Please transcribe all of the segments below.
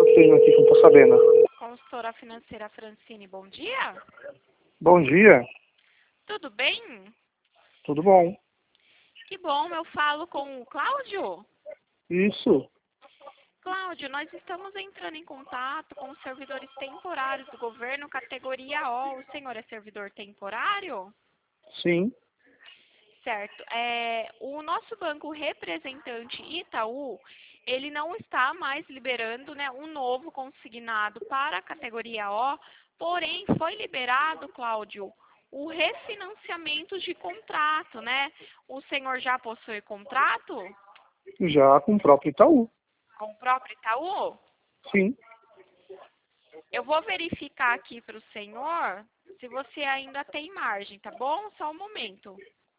Tenho aqui, que eu tô sabendo. Consultora financeira Francine, bom dia. Bom dia, Tudo bem? tudo bom? Que bom, eu falo com o Cláudio. Isso, Cláudio, nós estamos entrando em contato com os servidores temporários do governo, categoria O. O senhor é servidor temporário? sim. Certo. O nosso banco representante Itaú, ele não está mais liberando, né, um novo consignado para a categoria O, porém foi liberado, Cláudio, o refinanciamento de contrato, né? O senhor já possui contrato Já com o próprio Itaú. com o próprio Itaú? Sim. Eu vou verificar aqui para o senhor se você ainda tem margem, tá bom? Só um momento.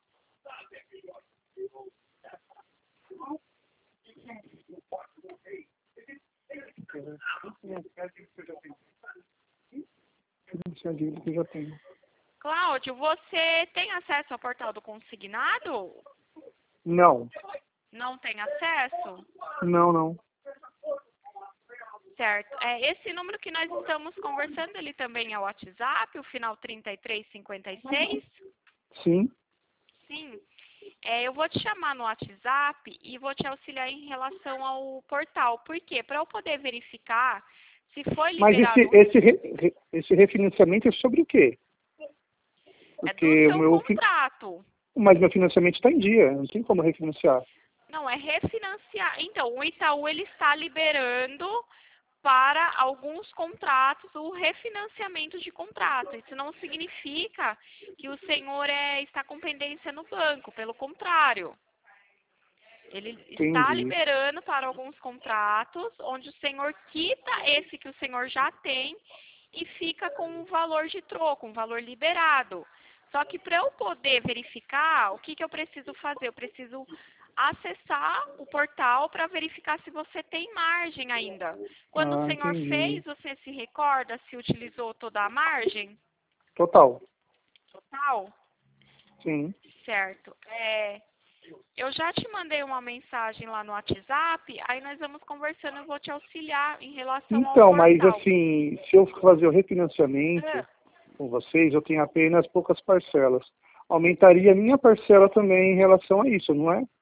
Essa dívida que eu já tenho. Cláudio, você tem acesso ao portal do consignado? Não, Não tem acesso? não. Certo. Esse número que nós estamos conversando, ele também é o WhatsApp, o final 3356? Sim. Sim. Eu vou te chamar no WhatsApp e vou te auxiliar em relação ao portal. Por quê? Para eu poder verificar se foi Mas liberado esse refinanciamento é sobre o quê? é do Porque seu contrato. mas meu financiamento está em dia, não tem como refinanciar. Não, é refinanciar. Então, o Itaú ele está liberando para alguns contratos o refinanciamento de contrato. Isso não significa que o senhor está com pendência no banco, pelo contrário. Ele está Entendi. liberando para alguns contratos onde o senhor quita esse que o senhor já tem e fica com um valor de troco, um valor liberado. Só que para eu poder verificar, o que eu preciso fazer? Eu preciso acessar o portal para verificar se você tem margem ainda. Quando o senhor Entendi. fez, você se recorda se utilizou toda a margem Total. total? Sim. Certo. Eu já te mandei uma mensagem lá no WhatsApp, aí nós vamos conversando, eu vou te auxiliar em relação ao Então, mas portal. assim, se eu fazer o refinanciamento Ah, com vocês, eu tenho apenas poucas parcelas. Aumentaria a minha parcela também em relação a isso, não é?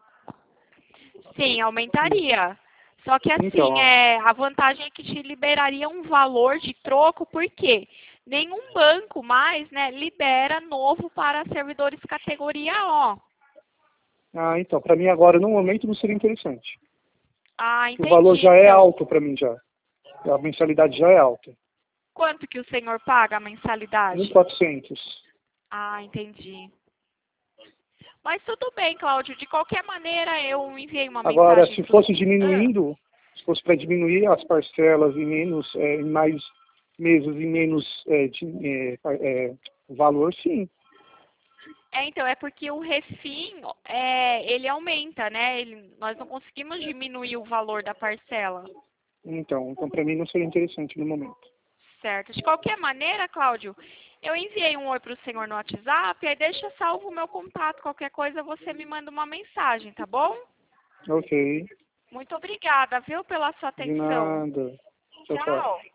sim, aumentaria. Só que assim, Então, a vantagem é que te liberaria um valor de troco, por quê? Nenhum banco mais, né, libera novo para servidores categoria O. então, para mim agora, no momento, não seria interessante. Ah, O valor entendi, já é então. alto para mim já. A mensalidade já é alta. Quanto que o senhor paga a mensalidade? 1.400. Ah, entendi. Mas tudo bem, Cláudio. De qualquer maneira, eu enviei uma Agora, mensagem se para o... fosse diminuindo, se fosse para diminuir as parcelas em menos, em mais meses, em menos valor, sim. Então, é porque o refim, ele aumenta, né? Nós não conseguimos diminuir o valor da parcela, Então para mim não seria interessante no momento. certo? De qualquer maneira, Cláudio, eu enviei um oi para o senhor no WhatsApp, aí deixa salvo o meu contato. Qualquer coisa, você me manda uma mensagem, tá bom? Ok, Muito obrigada, viu, pela sua de atenção. nada. Tchau, tchau. Tchau.